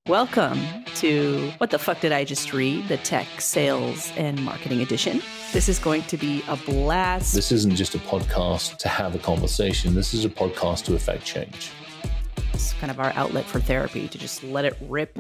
Welcome to What the Fuck Did I Just Read? The Tech Sales and Marketing Edition. This is going to be a blast. This isn't just a podcast to have a conversation. This is a podcast to affect change. It's kind of our outlet for therapy, to just let it rip.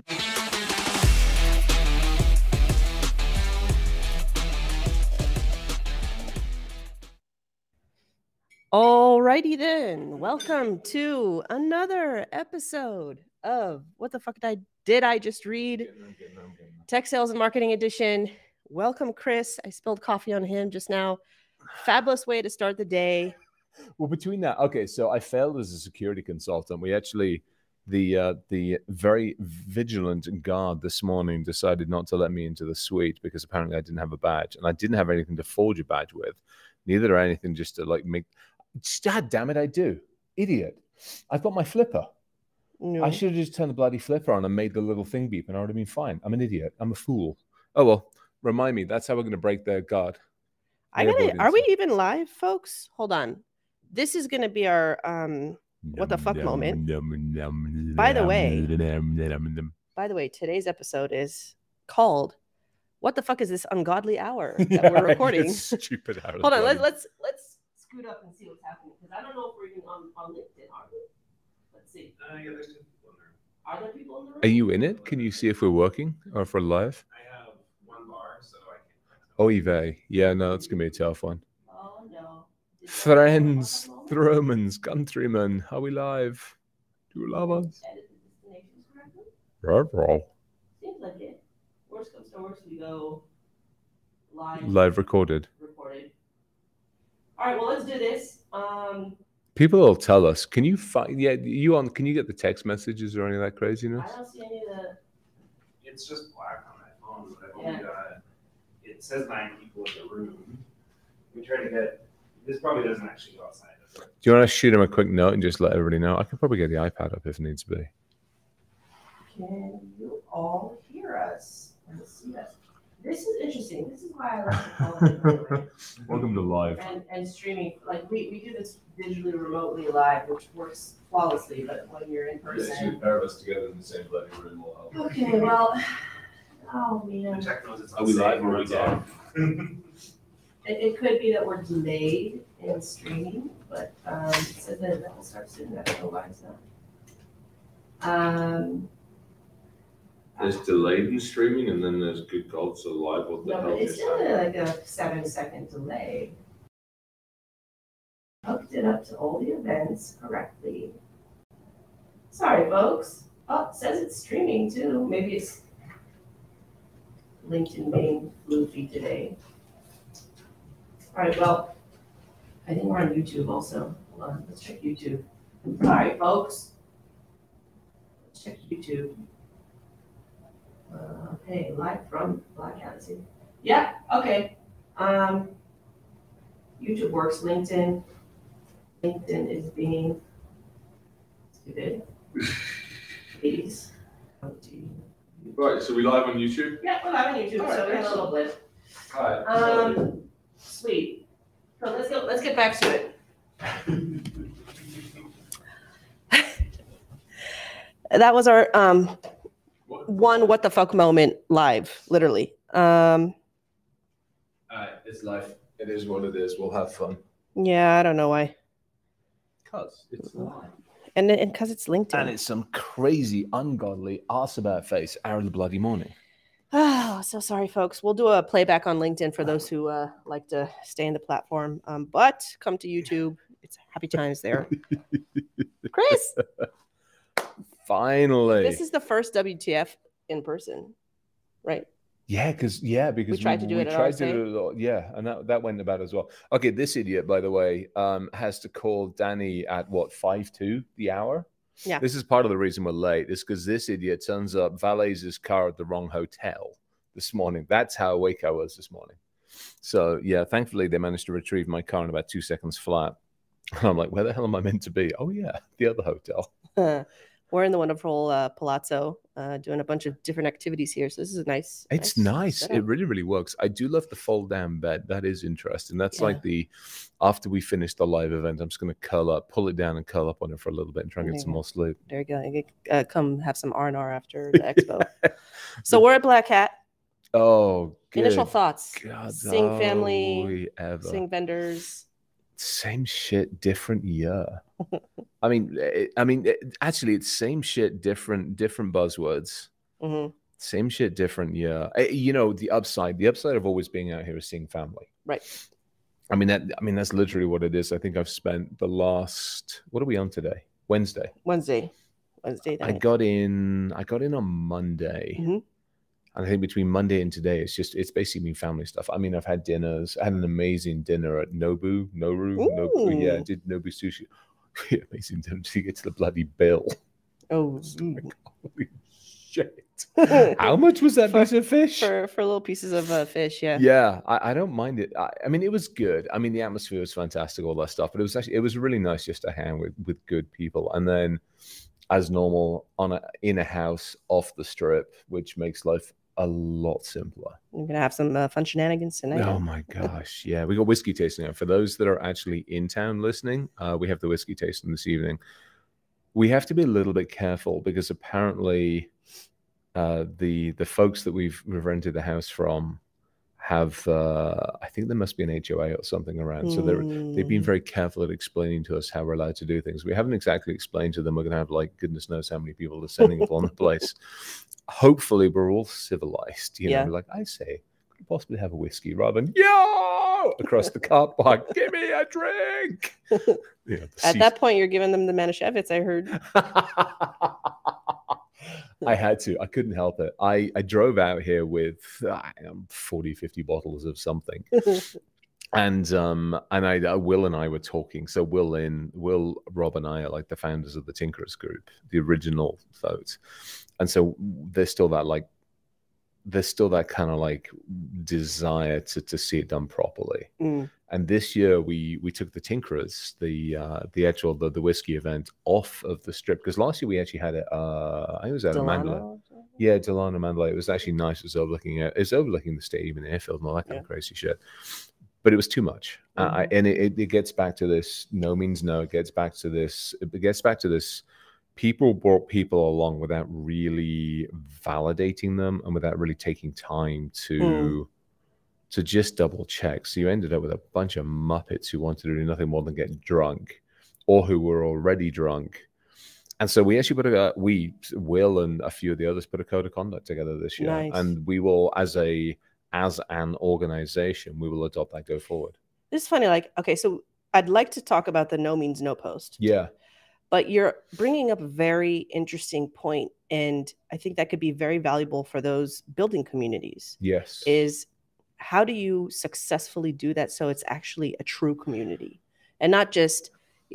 Alrighty then. Welcome to another episode of What the Fuck Did I Just Read? Tech Sales and Marketing Edition. Welcome, Chris. I spilled coffee on him just now. Fabulous way to start the day. Well, between that, okay, so I failed as a security consultant. We actually, the very vigilant guard this morning decided not to let me into the suite because apparently I didn't have a badge, and I didn't have anything to forge a badge with. Neither did anything just to like make. God damn it, I do. Idiot. I've got my flipper. No. I should have just turned the bloody flipper on and made the little thing beep, and I would have been fine. I'm an idiot. I'm a fool. Oh, well, remind me. That's how we're going to break their guard. Are we even live, folks? Hold on. This is going to be our what the fuck moment. By the way, today's episode is called "What the fuck is this ungodly hour that we're recording?" Stupid hour. Hold on. Let's scoot up and see what's happening, because I don't know if we're even on LinkedIn, are we? Let's see. Yeah, there's people in there. Are there people in the room? Are you in it? Can you see if we're working or if we're live? I have one bar, so I can. Oy vey. Yeah, no, it's going to be a tough one. Oh, no. Friends, Romans, countrymen, are we live? Do you love us? Edit the destinations correctly? Seems like it. Worst comes to worst, we go live recorded. All right, well, let's do this. People will tell us. Can you find? Yeah, can you get the text messages or any of that craziness? I don't see any of the. It's just black on my phone, but I've only got. It says 9 people in the room. We try to get. This probably doesn't actually go outside. Do you want to shoot him a quick note and just let everybody know? I could probably get the iPad up if needs be. Can you all hear us and see us? This is interesting. This is why I like to call it, by the way. Welcome to live. And streaming. Like, we do this digitally, remotely live, which works flawlessly, but when you're in person. Yeah, 2 pair of us together in the same bloody room will help. Okay, well, oh, man. The tech knows it's Are we live or are we dead? It could be that we're delayed in streaming, but it says that it will start soon. I don't know why it's not. There's delayed in streaming and then there's good God, so live. What the No, hell but it's is still that? like a 7-second delay. Hooked it up to all the events correctly. Sorry, folks. Oh, it says it's streaming too. Maybe it's LinkedIn being floofy today. All right, well, I think we're on YouTube also. Hold on, let's check YouTube. Sorry, folks. Let's check YouTube. Okay, live from Black Galaxy. Yeah, okay. YouTube works. LinkedIn is being stupid. Please. Right, so we live on YouTube? Yeah, we're live on YouTube, All right, so we have a excellent. little blip. All right. Sweet. So let's get back to it. That was our one what the fuck moment live, literally. It's live. It is what it is. We'll have fun. Yeah, I don't know why. Because it's live. And because it's LinkedIn. And it's some crazy, ungodly, arse about face hour of the bloody morning. Oh, so sorry, folks. We'll do a playback on LinkedIn for those who like to stay in the platform. But come to YouTube. It's happy times there. Chris! Finally. This is the first WTF in person, right? Yeah, because we tried to do it at RSA. Yeah, and that went about as well. Okay, this idiot, by the way, has to call Danny at what, 5:02 the hour? Yeah. This is part of the reason we're late. It's because this idiot turns up, valets his car at the wrong hotel this morning. That's how awake I was this morning. So yeah, thankfully they managed to retrieve my car in about 2 seconds flat. And I'm like, where the hell am I meant to be? Oh yeah, the other hotel. We're in the wonderful Palazzo doing a bunch of different activities here. So this is a nice. It's nice. setup. It really works. I do love the fold down bed. That is interesting. That's Yeah. like after we finish the live event, I'm just going to curl up, pull it down and curl up on it for a little bit and try and get some more sleep. There you go. You can, come have some R&R after the expo. So we're at Black Hat. Oh, good Initial thoughts. God, Sing family, we ever. sing vendors. Same shit, different year. Actually, it's same shit, different buzzwords. Mm-hmm. Same shit, different year. You know, the upside of always being out here is seeing family. Right. That's literally what it is. I think I've spent the last, what are we on today? Wednesday Wednesday. I got in on Monday. Mm-hmm. And I think between Monday and today, it's basically been family stuff. I mean, I've had dinners. I had an amazing dinner at Nobu. Yeah, I did Nobu sushi. Amazing dinner to get to the bloody bill. Oh, holy shit. How much was that piece of fish? For little pieces of fish, yeah. Yeah, I don't mind it. I mean, it was good. I mean, the atmosphere was fantastic, all that stuff. But it was really nice just to hang with good people. And then, as normal, in a house off the strip, which makes life a lot simpler. You're gonna have some fun shenanigans tonight. Oh my gosh, yeah, we got whiskey tasting. For those that are actually in town listening, we have the whiskey tasting this evening. We have to be a little bit careful because apparently the folks that we've rented the house from have I think there must be an HOA or something around. So they've been very careful at explaining to us how we're allowed to do things. We haven't exactly explained to them we're going to have like goodness knows how many people descending upon the place. Hopefully we're all civilized, you know, like I say, could you possibly have a whiskey rather than yo across the car park, give me a drink. You know, at that point you're giving them the Manischewitz, I heard. I had to. I couldn't help it. I drove out here with 40, 50 bottles of something. And Will and I were talking. So Will, Rob, and I are like the founders of the Tinkerers Group, the original folks. And so there's still that kind of like desire to see it done properly. And this year we took the Tinkerers, the whiskey event off of the strip, because last year we actually had it. I think it was out of Mandalay. Yeah, Delano Mandalay. It was actually nice. It was overlooking the stadium and airfield and all that kind of crazy shit. But it was too much, and it gets back to this. No means no. It gets back to this. People brought people along without really validating them and without really taking time to just double check. So you ended up with a bunch of muppets who wanted to do nothing more than get drunk, or who were already drunk. And so we actually Will and a few of the others put a code of conduct together this year. Nice. And we will, as an organization, we will adopt that go forward. It's funny, like, okay, so I'd like to talk about the no means no post. Yeah. But you're bringing up a very interesting point, and I think that could be very valuable for those building communities. Yes. Is how do you successfully do that so it's actually a true community and not just,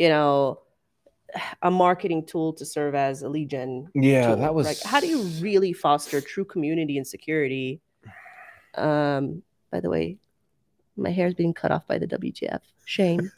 a marketing tool to serve as a lead gen tool. That was like, how do you really foster true community and security? By the way, my hair is being cut off by the WTF. Shame.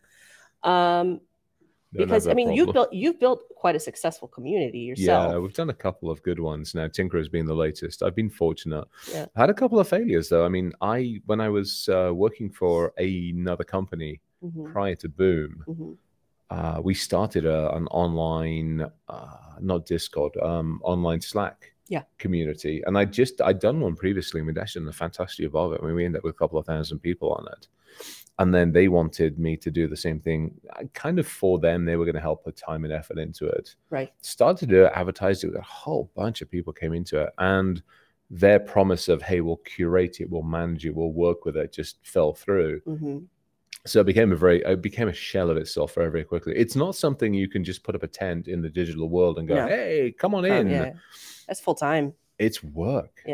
Because I mean, you've built quite a successful community yourself. Yeah, we've done a couple of good ones. Now, Tinkerers being the latest. I've been fortunate. Yeah. I had a couple of failures though. I mean, when I was working for another company prior to Boom, we started an online, not Discord, online Slack community, and I'd done one previously, and we'd actually done a fantastic job of it. I mean, we ended up with a couple of thousand people on it. And then they wanted me to do the same thing, kind of for them. They were going to help put time and effort into it. Right. Started to advertise it. A whole bunch of people came into it. And their promise of, hey, we'll curate it, we'll manage it, we'll work with it, just fell through. So it became a shell of itself very, very quickly. It's not something you can just put up a tent in the digital world and go, hey, come on in. Yeah. That's full time. It's work. Yeah,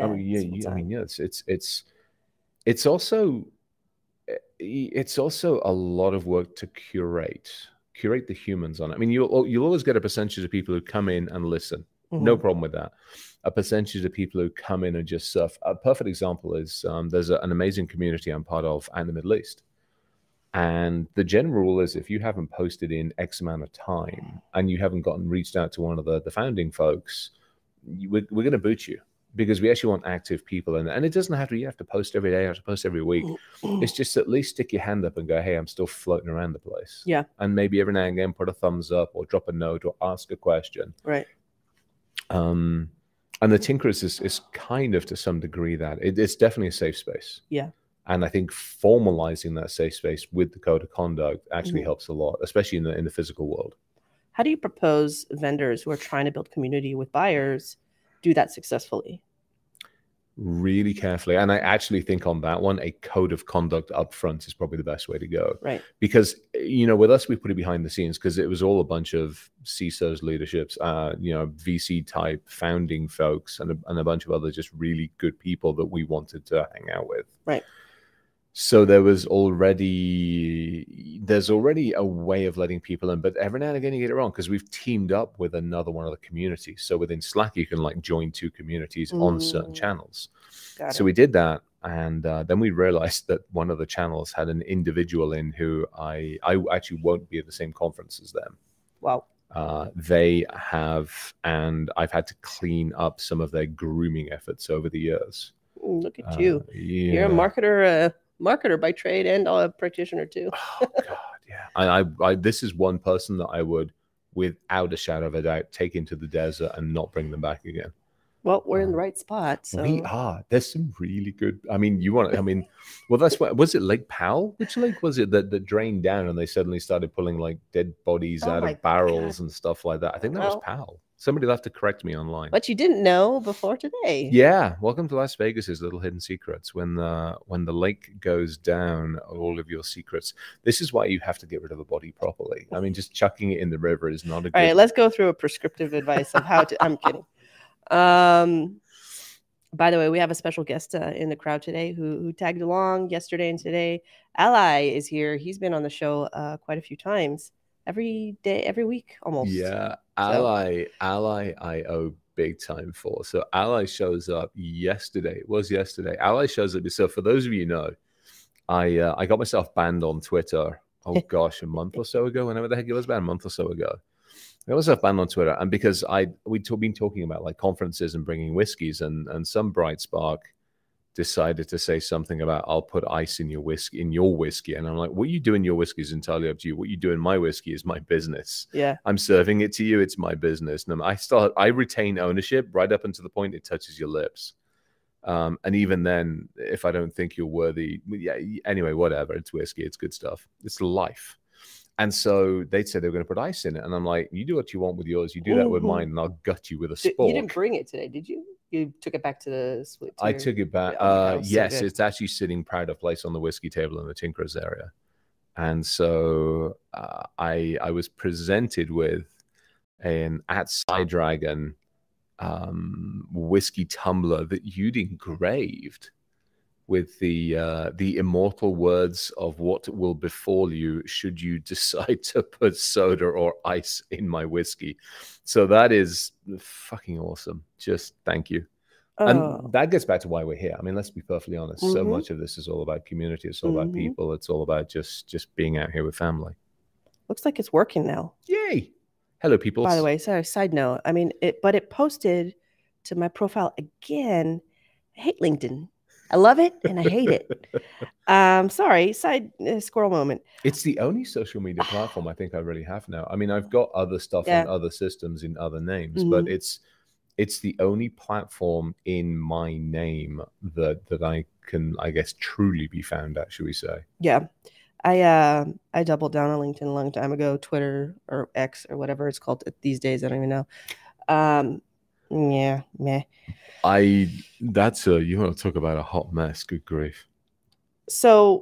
it's also a lot of work to curate the humans on it. I mean, you'll always get a percentage of people who come in and listen. No problem with that. A percentage of people who come in and just surf. A perfect example is there's an amazing community I'm part of in the Middle East. And the general rule is if you haven't posted in X amount of time and you haven't reached out to one of the founding folks, we're going to boot you because we actually want active people. And it doesn't have to, you have to post every day, you have to post every week. It's just at least stick your hand up and go, hey, I'm still floating around the place. Yeah. And maybe every now and again, put a thumbs up or drop a note or ask a question. Right. And the Tinkerers is kind of to some degree that it's definitely a safe space. Yeah. And I think formalizing that safe space with the code of conduct actually helps a lot, especially in the physical world. How do you propose vendors who are trying to build community with buyers do that successfully? Really carefully. And I actually think on that one, a code of conduct up front is probably the best way to go. Right. Because, with us, we put it behind the scenes because it was all a bunch of CISOs, leaderships, VC type founding folks and a bunch of other just really good people that we wanted to hang out with. Right. So there's already a way of letting people in, but every now and again you get it wrong because we've teamed up with another one of the communities. So within Slack, you can like join two communities on certain channels. So we did that, and then we realized that one of the channels had an individual in who I actually won't be at the same conference as them. Wow. They have, and I've had to clean up some of their grooming efforts over the years. Look at you. Yeah. You're a marketer by trade and a practitioner too. Oh God, yeah. I this is one person that I would, without a shadow of a doubt, take into the desert and not bring them back again. Well, we're in the right spot. So. We are. There's some really good. Well, that's what was it? Lake Powell? Which lake was it that drained down and they suddenly started pulling like dead bodies out of barrels and stuff like that? I think that was Powell. Somebody will have to correct me online. But you didn't know before today. Yeah. Welcome to Las Vegas's little hidden secrets. When the lake goes down, all of your secrets. This is why you have to get rid of a body properly. I mean, just chucking it in the river is not a good. All right, let's go through a prescriptive advice of how to. I'm kidding. By the way, we have a special guest in the crowd today who tagged along yesterday and today. Ally is here. He's been on the show quite a few times. Every day, every week, almost. Yeah, Ally, I owe big time for. So Ally shows up yesterday. It was yesterday. Ally shows up. So for those of you who know, I got myself banned on Twitter. Oh gosh, a month or so ago. Whenever the heck it was, about a month or so ago. I got myself banned on Twitter, and because we'd been talking about like conferences and bringing whiskeys, and some bright spark decided to say something about I'll put ice in your whiskey, and I'm like, what you do in your whiskey is entirely up to you. What you do in my whiskey is my business. Yeah, I'm serving it to you. It's my business, and I retain ownership right up until the point it touches your lips. And even then, if I don't think you're worthy, anyway, whatever. It's whiskey. It's good stuff. It's life. And so they said they were going to put ice in it, and I'm like, you do what you want with yours. You do that with mine, and I'll gut you with a spork. You didn't bring it today, did you? You took it back to the split. I took it back. Yes, so it's actually sitting proud of place on the whiskey table in the Tinkerers area. And so I was presented with an at Side Dragon whiskey tumbler that you'd engraved with the immortal words of what will befall you should you decide to put soda or ice in my whiskey. So that is fucking awesome. Just thank you. And that gets back to why we're here. I mean, let's be perfectly honest. So much of this is all about community. It's all about people. It's all about just being out here with family. Looks like it's working now. Yay. Hello, people. By the way, sorry, side note. I mean, it posted to my profile again. I hate LinkedIn. I love it and I hate it. Sorry, side squirrel moment. It's the only social media platform I think I really have now. I mean, I've got other stuff on other systems in other names, but it's the only platform in my name that I can, I guess, truly be found at, should we say? Yeah. I doubled down on LinkedIn a long time ago, Twitter or X or whatever it's called these days. I don't even know. Yeah, meh. You want to talk about a hot mess, good grief. So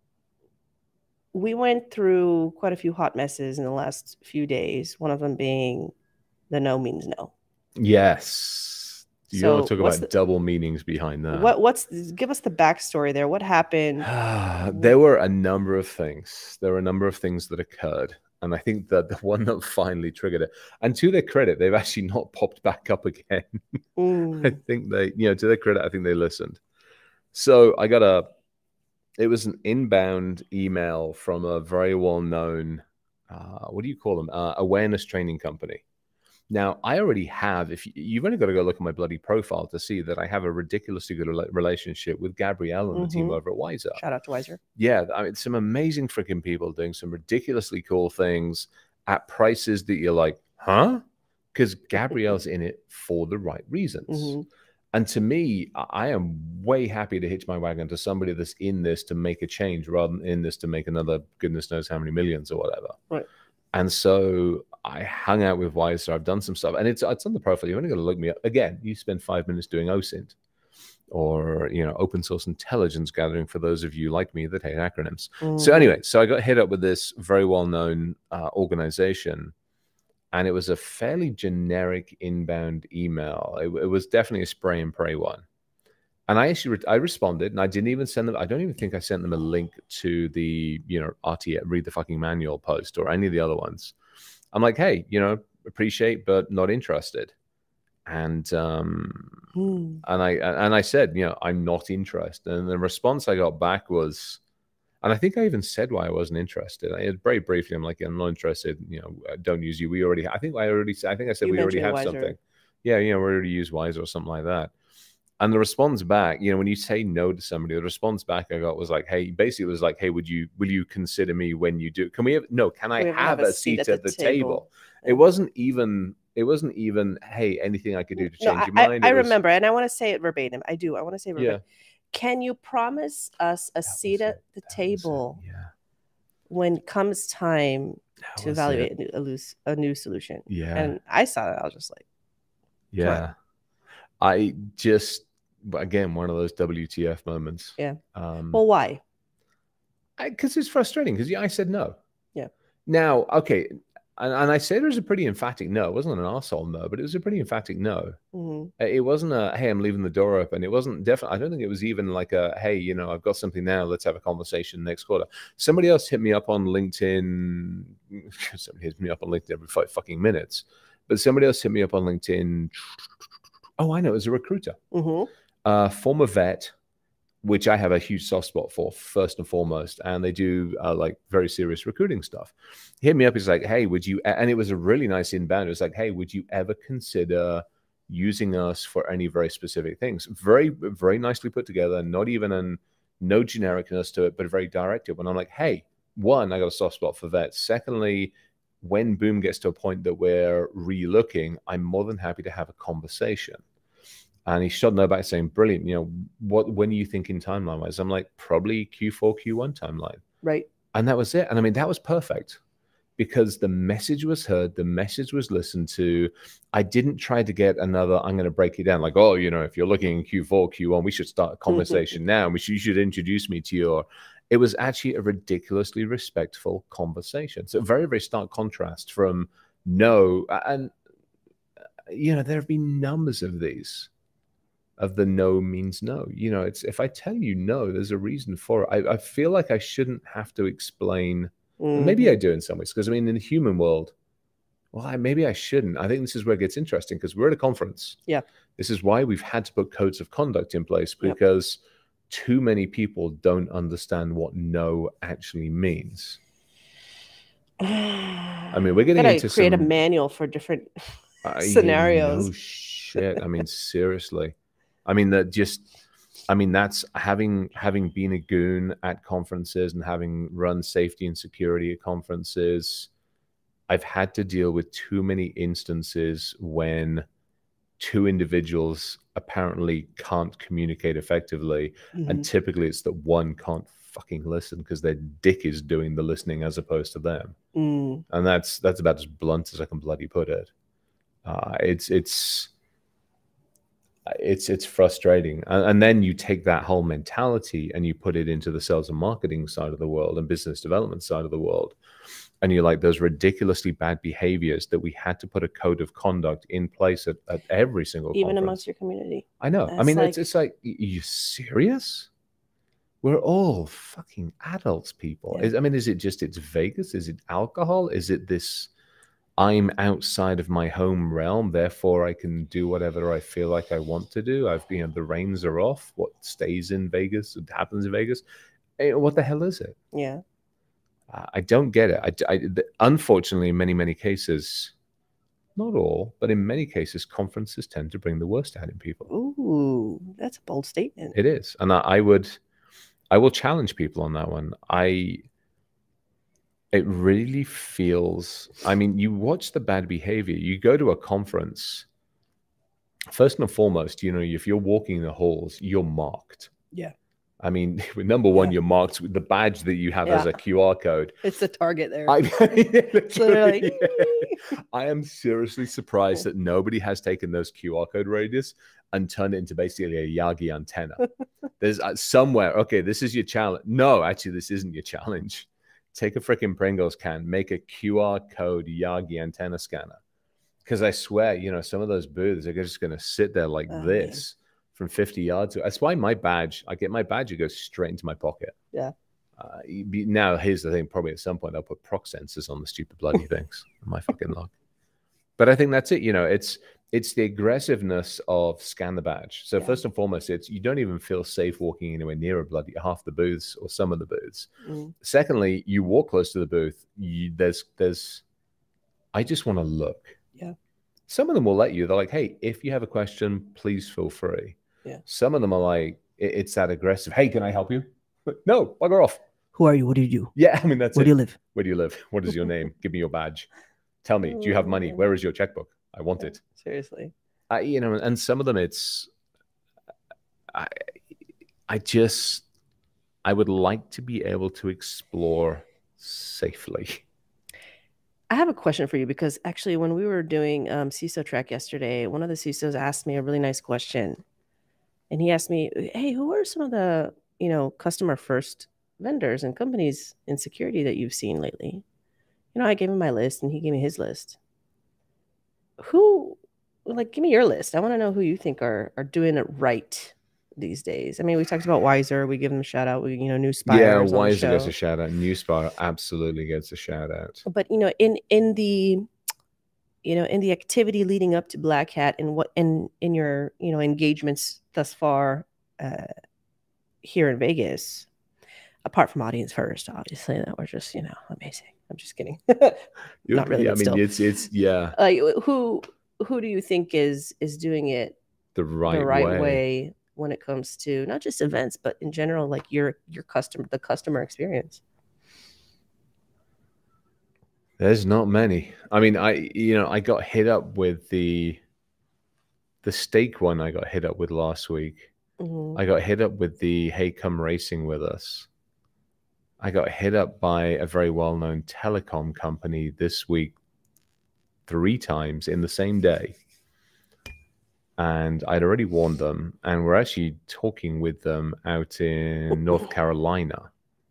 we went through quite a few hot messes in the last few days, one of them being the no means no. Yes. You want to talk about double meanings behind that. Give us the backstory there. What happened? There were a number of things. There were a number of things that occurred. And I think that the one that finally triggered it, and to their credit, they've actually not popped back up again. I think they, to their credit, I think they listened. So I got it was an inbound email from a very well-known, what do you call them? Awareness training company. Now, I already have, if you've only got to go look at my bloody profile to see that I have a ridiculously good relationship with Gabrielle and the team over at Wiser. Shout out to Wiser. Yeah, I mean, some amazing freaking people doing some ridiculously cool things at prices that you're like, huh? Because Gabrielle's in it for the right reasons. And to me, I am way happy to hitch my wagon to somebody that's in this to make a change rather than in this to make another goodness knows how many millions or whatever. Right. And so I hung out with Wiser. I've done some stuff, and it's on the profile. You're only going to look me up again. You spend 5 minutes doing OSINT, or open source intelligence gathering. For those of you like me that hate acronyms. So anyway, so I got hit up with this very well-known organization, and it was a fairly generic inbound email. It was definitely a spray and pray one. And I actually I responded, and I didn't even send them. I don't even think I sent them a link to the RTA Read the Fucking Manual post or any of the other ones. I'm like, hey, appreciate but not interested. And I said, I'm not interested. And the response I got back was, and I think I even said why I wasn't interested. Very briefly, I'm like, I'm not interested. Don't use you. We already. I think I said we already have Wiser. Something. Yeah, we already use Wiser or something like that. And the response back, when you say no to somebody, the response back I got was like, hey, basically it was like, hey, will you consider me when you do? Can I have a seat at the table? Yeah. It wasn't even, hey, anything I could do to change your mind. I remember, and I want to say it verbatim. I want to say verbatim. Yeah. Can you promise us a seat at the table when comes time to evaluate a new solution? Yeah. And I saw that. I was just like, yeah. I just, again, one of those WTF moments. Yeah. Well, why? Because it's frustrating. Because I said no. Yeah. Now, okay, and I said it was a pretty emphatic no. It wasn't an arsehole no, but it was a pretty emphatic no. It wasn't a, hey, I'm leaving the door open. It wasn't definitely. I don't think it was even like a, hey, I've got something now. Let's have a conversation next quarter. Somebody else hit me up on LinkedIn. Somebody hits me up on LinkedIn every 5 fucking minutes. But somebody else hit me up on LinkedIn. Oh, I know. It was a recruiter, former vet, which I have a huge soft spot for, first and foremost. And they do like very serious recruiting stuff. He hit me up. He's like, hey, would you, and it was a really nice inbound. It was like, hey, would you ever consider using us for any very specific things? Very, very nicely put together. Not even no genericness to it, but very directive. And I'm like, hey, one, I got a soft spot for vets. Secondly, when Boom gets to a point that we're re-looking, I'm more than happy to have a conversation. And he shot no back saying, brilliant, when are you thinking timeline-wise? I'm like, probably Q4, Q1 timeline. Right. And that was it. And I mean, that was perfect because the message was heard, the message was listened to. I didn't try to get another, I'm going to break it down like, oh, if you're looking in Q4, Q1, we should start a conversation now. You should introduce me to your... It was actually a ridiculously respectful conversation. So very, very stark contrast from no. And, there have been numbers of these, of the no means no. It's if I tell you no, there's a reason for it. I feel like I shouldn't have to explain. Maybe I do in some ways, because, in the human world, well, maybe I shouldn't. I think this is where it gets interesting because we're at a conference. Yeah. This is why we've had to put codes of conduct in place because... Yep. Too many people don't understand what no actually means. I mean, we're getting into create a manual for different scenarios. No shit. Seriously. That's having been a goon at conferences and having run safety and security at conferences. I've had to deal with too many instances when two individuals apparently can't communicate effectively. And typically it's that one can't fucking listen because their dick is doing the listening as opposed to them. And that's about as blunt as I can bloody put it. It's frustrating. And then you take that whole mentality and you put it into the sales and marketing side of the world and business development side of the world. And you're like, those ridiculously bad behaviors that we had to put a code of conduct in place at every single even conference. Amongst your community. I know. It's like, are you serious? We're all fucking adults, people. Yeah. Is it just it's Vegas? Is it alcohol? Is it this I'm outside of my home realm, therefore I can do whatever I feel like I want to do? The reins are off. What stays in Vegas, what happens in Vegas. What the hell is it? Yeah. I don't get it. Unfortunately, in many, many cases, not all, but in many cases, conferences tend to bring the worst out in people. Ooh, that's a bold statement. It is. And I will challenge people on that one. It really feels, I mean, you watch the bad behavior, you go to a conference, first and foremost, you know, if you're walking the halls, you're marked. Yeah. I mean, number one, you're marked with the badge that you have as a QR code. It's the target there. Literally, I am seriously surprised that nobody has taken those QR code radius and turned it into basically a Yagi antenna. There's somewhere, okay, this is your challenge. No, actually, this isn't your challenge. Take a freaking Pringles can, make a QR code Yagi antenna scanner. Because I swear, you know, some of those booths are just going to sit there like this from 50 yards. That's why my badge, I get my badge, it goes straight into my pocket. Yeah. Now, here's the thing. Probably at some point, I'll put proc sensors on the stupid bloody things. My fucking log. But I think that's it. You know, it's the aggressiveness of scan the badge. So first and foremost, it's you don't even feel safe walking anywhere near a bloody half the booths or some of the booths. Secondly, you walk close to the booth. There's I just want to look. Yeah. Some of them will let you. They're like, hey, if you have a question, please feel free. Yeah. Some of them are like, it's that aggressive. Hey, can I help you? No, bugger off. Who are you? What do you do? Yeah, I mean, that's Where do you live? Where do you live? What is your name? Give me your badge. Tell me, do you have money? Where is your checkbook? I want it. Seriously. You know, and some of them, it's, I would like to be able to explore safely. I have a question for you because actually when we were doing CISO track yesterday, one of the CISOs asked me a really nice question. And he asked me, hey, who are some of the, you know, customer first vendors and companies in security that you've seen lately? You know, I gave him my list and he gave me his list. Give me your list. I want to know who you think are doing it right these days. I mean, we talked about Wiser. We give them a shout out. Newspire. Yeah, Wiser gets a shout out. Newspire absolutely gets a shout out. But, you know, in the activity leading up to Black Hat and what in your, you know, engagements thus far here in Vegas, apart from Audience First, obviously, that were just, you know, amazing. I'm just kidding. Not really. I mean, it's yeah. Who do you think is doing it the right way when it comes to not just events, but in general, like the customer experience? There's not many. I mean, I got hit up with the steak one. I got hit up with last week. I got hit up with the hey, come racing with us. I got hit up by a very well-known telecom company this week 3 times in the same day. And I'd already warned them, and we're actually talking with them out in North Carolina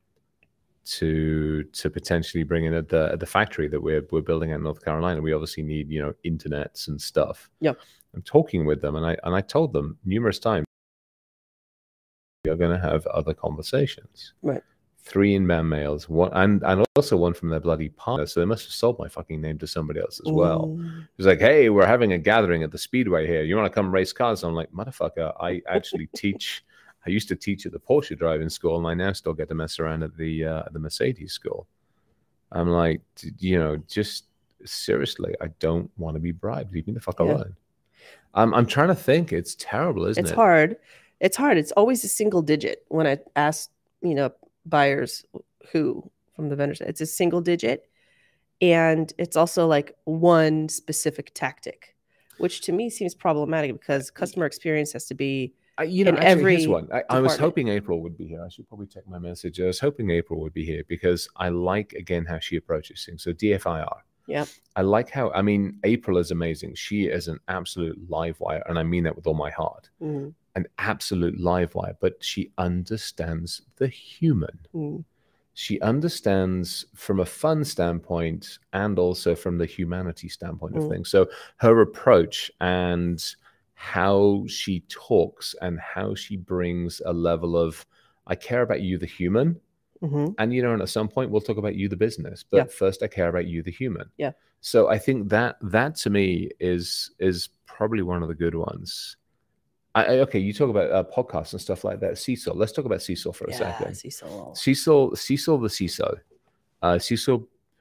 to potentially bring in at the factory that we're building in North Carolina. We obviously need, you know, internets and stuff. Yeah. I'm talking with them, and I told them numerous times we are going to have other conversations. Right. 3 inbound mails, one and also one from their bloody partner. So they must have sold my fucking name to somebody else as well. It was like, hey, we're having a gathering at the Speedway here. You want to come race cars? I'm like, motherfucker, I actually teach. I used to teach at the Porsche driving school, and I now still get to mess around at the Mercedes school. I'm like, you know, just seriously, I don't want to be bribed. Leave me the fuck alone. I'm trying to think. It's terrible, isn't it? It's hard. It's hard. It's always a single digit when I ask, you know, buyers who from the vendors. It's a single digit, and it's also like one specific tactic, which to me seems problematic because customer experience has to be you know, actually, here's one. I was department. hoping April would be here. I should probably check my message. I was hoping April would be here because I like, again, how she approaches things. So DFIR. Yeah. I like how, I mean, April is amazing. She is an absolute live wire, and I mean that with all my heart. An absolute live wire, but she understands the human. She understands from a fun standpoint and also from the humanity standpoint of things. So her approach and how she talks and how she brings a level of, I care about you, the human. And, you know, and at some point we'll talk about you, the business, but first I care about you, the human. Yeah. So I think that to me is probably one of the good ones. Okay, you talk about podcasts and stuff like that. Cecil, let's talk about Cecil for a second. Cecil the CISO. Cecil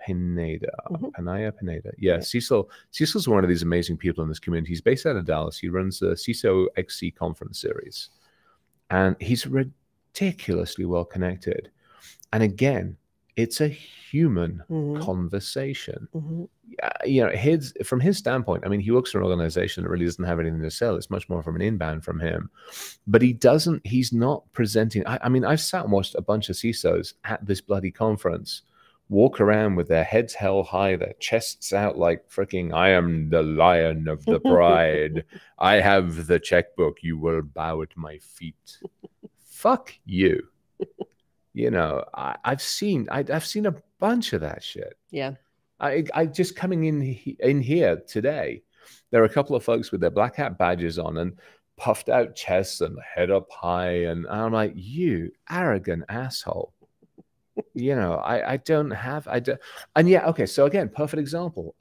Pineda. Mhm. Anaya Pineda. Yeah, Yeah. Cecil's one of these amazing people in this community. He's based out of Dallas. He runs the CISO XC conference series. And he's ridiculously well connected. And again, it's a human Mhm. conversation. Mhm. You know, from his standpoint, I mean, he works for an organization that really doesn't have anything to sell. It's much more from an inbound from him. But he's not presenting. I mean, I've sat and watched a bunch of CISOs at this bloody conference walk around with their heads held high, their chests out like freaking, I am the lion of the pride. I have the checkbook. You will bow at my feet. Fuck you. You know, I've seen a bunch of that shit. Yeah. I just coming in here today, there are a couple of folks with their black hat badges on and puffed out chests and head up high, and I'm like, you arrogant asshole. You know, and yeah, okay. So again, perfect example.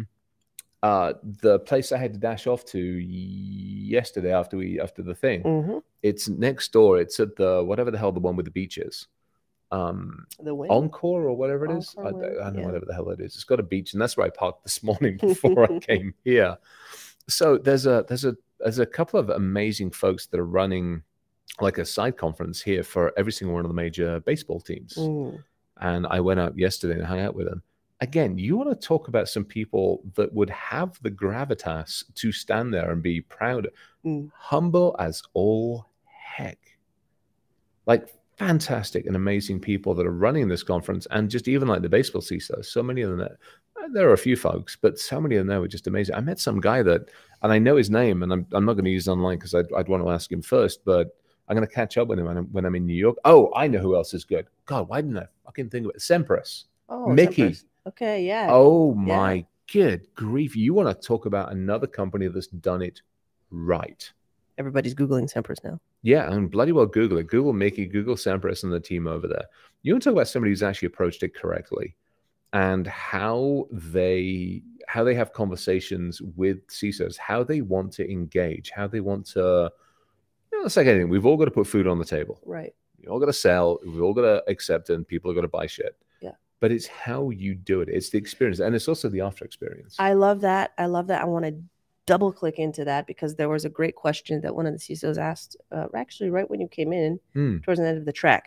The place I had to dash off to yesterday after the thing, Mhm. it's next door. It's at the whatever the hell the one with the beaches. The Wynn. Encore or whatever it is. I Encore Wynn, don't know yeah. whatever the hell it is. It's got a beach, and that's where I parked this morning before I came here. So there's a couple of amazing folks that are running like a side conference here for every single one of the major baseball teams. Mm. And I went out yesterday and hung out with them. Again, you want to talk about some people that would have the gravitas to stand there and be proud, humble as all heck. Like fantastic and amazing people that are running this conference, and just even like the baseball CISOs, so many of them there are a few folks, but so many of them there were just amazing. I met some guy that, and I know his name, and I'm not going to use it online because I'd want to ask him first, but I'm going to catch up with him when I'm in New York. Oh, I know who else is good. God, why didn't I fucking think of it? Sempress. Oh, Mickey. Sempress. Okay, yeah. Oh my good grief. You want to talk about another company that's done it right. Everybody's Googling Sempress now. Yeah, and bloody well Google it. Google Mickey, Google Sempress and the team over there. You want to talk about somebody who's actually approached it correctly and how they have conversations with CISOs, how they want to engage, how they want to, it's like anything. We've all got to put food on the table. Right. We all got to sell. We've all got to accept it, and people are going to buy shit. Yeah. But it's how you do it. It's the experience, and it's also the after experience. I love that. I want to double click into that because there was a great question that one of the CISOs asked, actually right when you came in, towards the end of the track.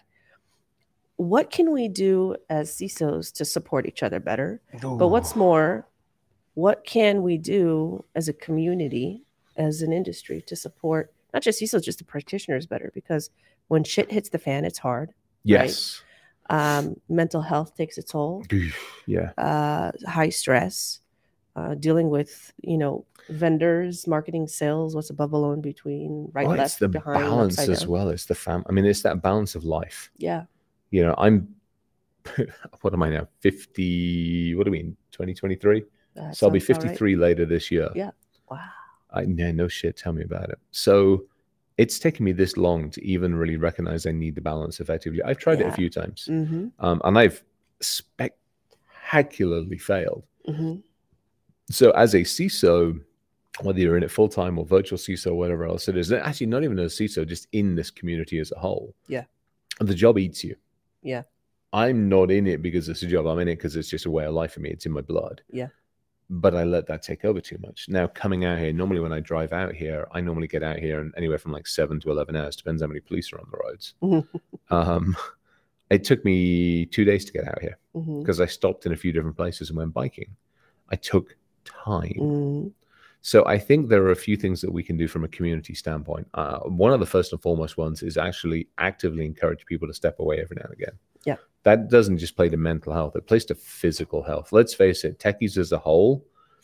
What can we do as CISOs to support each other better? Ooh. But what's more, what can we do as a community, as an industry, to support not just CISOs, just the practitioners better? Because when shit hits the fan, it's hard. Yes. Right? Mental health takes a toll. Yeah. High stress, dealing with, vendors, marketing, sales, what's above, below, in between, right, left, it's the behind, balance as well. It's the I mean, it's that balance of life. Yeah. I'm, what am I now? 50, what do we mean? 2023? So I'll be 53 later this year. Yeah. Wow. No shit. Tell me about it. So it's taken me this long to even really recognize I need the balance effectively. I've tried it a few times, and I've spectacularly failed. So as a CISO, whether you're in it full-time or virtual CISO or whatever else it is, actually not even as a CISO, just in this community as a whole. Yeah. The job eats you. Yeah. I'm not in it because it's a job. I'm in it because it's just a way of life for me. It's in my blood. Yeah. But I let that take over too much. Now, coming out here, normally when I drive out here, I normally get out here in anywhere from like 7 to 11 hours. Depends how many police are on the roads. It took me 2 days to get out here because I stopped in a few different places and went biking. I took time. So I think there are a few things that we can do from a community standpoint. One of the first and foremost ones is actually actively encourage people to step away every now and again. Yeah. That doesn't just play to mental health. It plays to physical health. Let's face it, techies as a whole,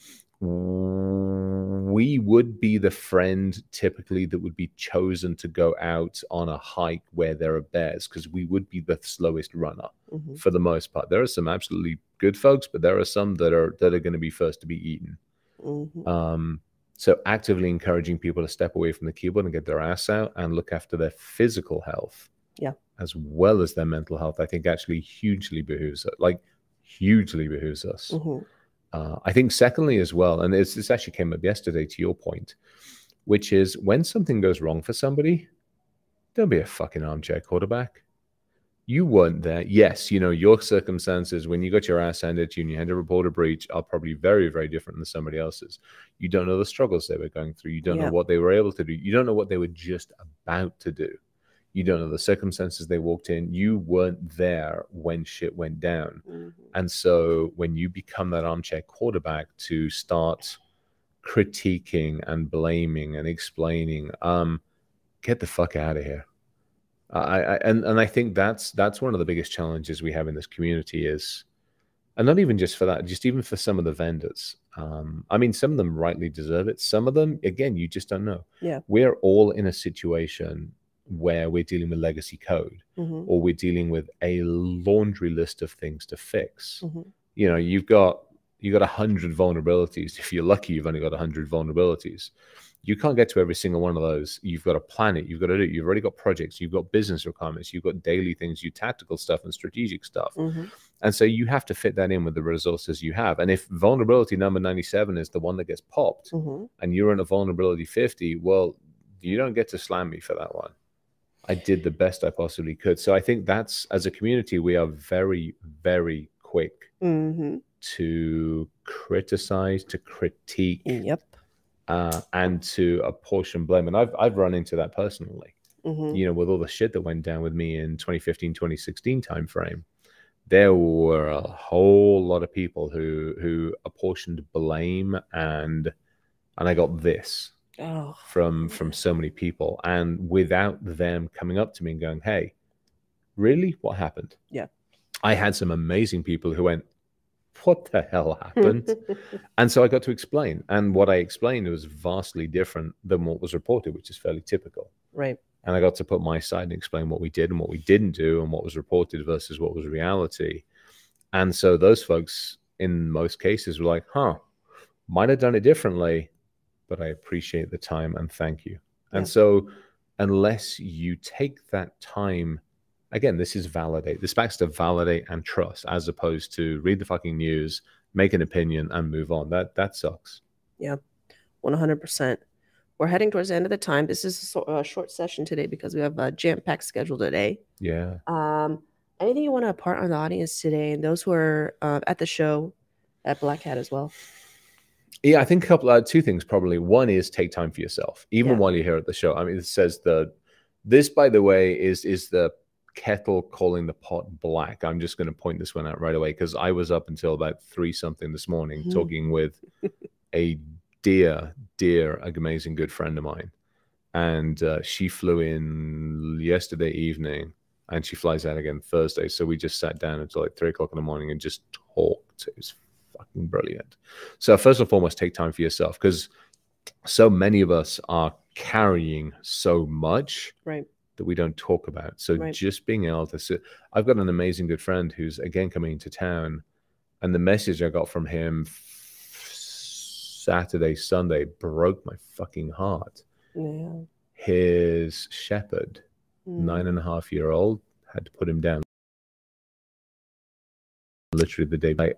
we would be the friend typically that would be chosen to go out on a hike where there are bears because we would be the slowest runner for the most part. There are some absolutely good folks, but there are some that are going to be first to be eaten. So actively encouraging people to step away from the keyboard and get their ass out and look after their physical health, as well as their mental health, I think actually hugely behooves us. I think secondly as well, and this actually came up yesterday to your point, which is when something goes wrong for somebody, don't be a fucking armchair quarterback. You weren't there. Yes, your circumstances when you got your ass handed to you and you had to report a breach are probably very, very different than somebody else's. You don't know the struggles they were going through. You don't know what they were able to do. You don't know what they were just about to do. You don't know the circumstances they walked in. You weren't there when shit went down. Mm-hmm. And so when you become that armchair quarterback to start critiquing and blaming and explaining, get the fuck out of here. And I think that's one of the biggest challenges we have in this community is, and not even just for that, just even for some of the vendors. I mean, some of them rightly deserve it. Some of them, again, you just don't know. Yeah. We're all in a situation where we're dealing with legacy code, mm-hmm. or we're dealing with a laundry list of things to fix. Mm-hmm. You've got 100 vulnerabilities. If you're lucky, you've only got 100 vulnerabilities. You can't get to every single one of those. You've got to plan it. You've got to do it. You've already got projects. You've got business requirements. You've got daily things, tactical stuff and strategic stuff. Mm-hmm. And so you have to fit that in with the resources you have. And if vulnerability number 97 is the one that gets popped, mm-hmm. and you're in a vulnerability 50, well, you don't get to slam me for that one. I did the best I possibly could. So I think that's, as a community, we are very, very quick mm-hmm. to criticize, to critique. Yep. And to apportion blame. And I've run into that personally, mm-hmm. With all the shit that went down with me in 2015, 2016 timeframe. There were a whole lot of people who apportioned blame, and I got this from so many people. And without them coming up to me and going, hey, really? What happened? Yeah. I had some amazing people who went, what the hell happened? And so I got to explain. And what I explained was vastly different than what was reported, which is fairly typical. Right. And I got to put my side and explain what we did and what we didn't do and what was reported versus what was reality. And so those folks, in most cases, were like, might have done it differently, but I appreciate the time and thank you. Yeah. And so unless you take that time, again, this is validate. This backs to validate and trust, as opposed to read the fucking news, make an opinion, and move on. That sucks. Yeah, 100%. We're heading towards the end of the time. This is a short session today because we have a jam-packed schedule today. Yeah. Anything you want to impart on the audience today, and those who are at the show at Black Hat as well? Yeah, I think two things probably. One is take time for yourself, even while you're here at the show. I mean, it says this, by the way, is the kettle calling the pot black. I'm just going to point this one out right away because I was up until about 3-something this morning mm-hmm. talking with a dear, amazing good friend of mine. And she flew in yesterday evening and she flies out again Thursday. So we just sat down until like 3 o'clock in the morning and just talked. It was fucking brilliant. So first and foremost, take time for yourself because so many of us are carrying so much. Right. That we don't talk about. So just being able to sit. I've got an amazing good friend who's again coming into town, and the message I got from him Saturday, Sunday broke my fucking heart. Yeah. His shepherd, 9.5-year-old, had to put him down. Literally the day.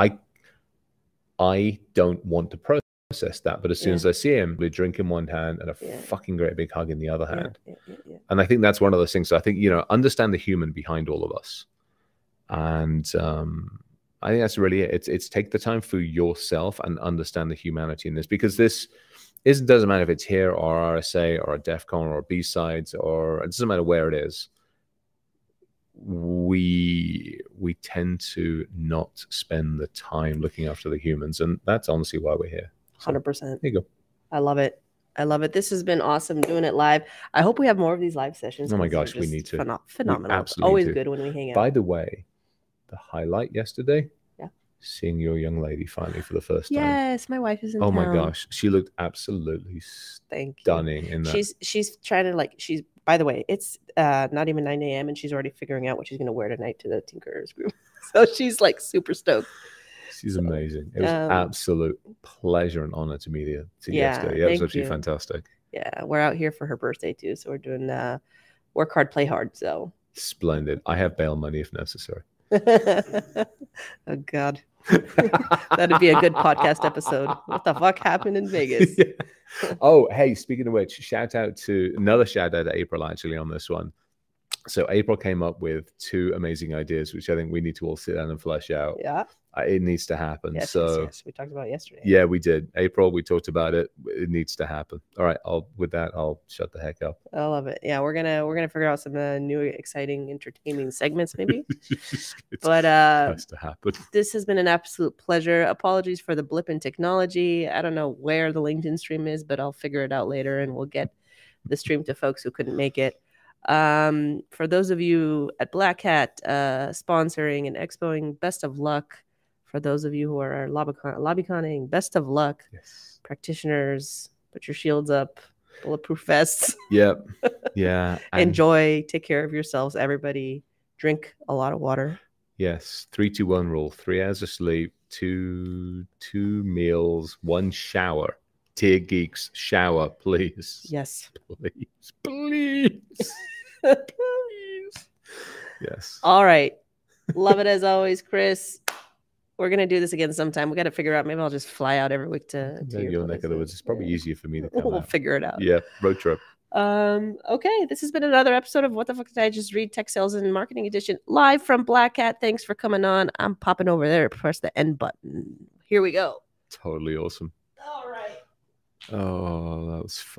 I don't want to process that, but as soon as I see him, we drink in one hand and a fucking great big hug in the other hand. Yeah. And I think that's one of those things. So I think, understand the human behind all of us. And I think that's really it. It's take the time for yourself and understand the humanity in this, because this doesn't matter if it's here or RSA or a DEF CON or B-sides, or it doesn't matter where it is. We tend to not spend the time looking after the humans, and that's honestly why we're here. 100%. There you go. I love it. This has been awesome doing it live. I hope we have more of these live sessions. Oh my gosh, we need to. Phenomenal. Absolutely. Always good when we hang out. By the way, the highlight yesterday, seeing your young lady finally for the first time. Yes, my wife is in town. Oh my gosh, she looked absolutely stunning in that. She's trying to she's, by the way, it's not even 9 a.m. and she's already figuring out what she's going to wear tonight to the Tinkerers group. So she's super stoked. She's amazing. It was absolute pleasure and honor to meet you yesterday. Yeah, it was actually fantastic. Yeah, we're out here for her birthday too, so we're doing work hard, play hard. So splendid. I have bail money if necessary. Oh God, that'd be a good podcast episode. What the fuck happened in Vegas? Oh, hey, speaking of which, shout out to April actually on this one. So April came up with 2 amazing ideas, which I think we need to all sit down and flesh out. Yeah. It needs to happen. Yes, So yes. We talked about it yesterday. yeah, we did. April, we talked about it. It needs to happen. All right. With that, I'll shut the heck up. I love it. Yeah, we're gonna figure out some new, exciting, entertaining segments, maybe. But has to happen. This has been an absolute pleasure. Apologies for the blip in technology. I don't know where the LinkedIn stream is, but I'll figure it out later, and we'll get the stream to folks who couldn't make it. For those of you at Black Hat sponsoring and expoing, best of luck. For those of you who are lobbyconning, best of luck. Yes. Practitioners, put your shields up, bulletproof vests. Yep. Yeah. Enjoy. Take care of yourselves, everybody. Drink a lot of water. Yes. 3-2-1 rule. 3 hours of sleep, 2 meals, 1 shower. Tier Geeks, shower, please. Yes. Please. Please. Please. Yes. All right. Love it as always, Chris. We're gonna do this again sometime. We got to figure out. Maybe I'll just fly out every week to your neck of the woods. It's probably easier for me to come We'll out. figure it out. Yeah, road trip. Okay, this has been another episode of What the Fuck Did I Just Read? Tech Sales and Marketing Edition, live from Black Hat. Thanks for coming on. I'm popping over there. Press the end button. Here we go. Totally awesome. All right. Oh, that was fun.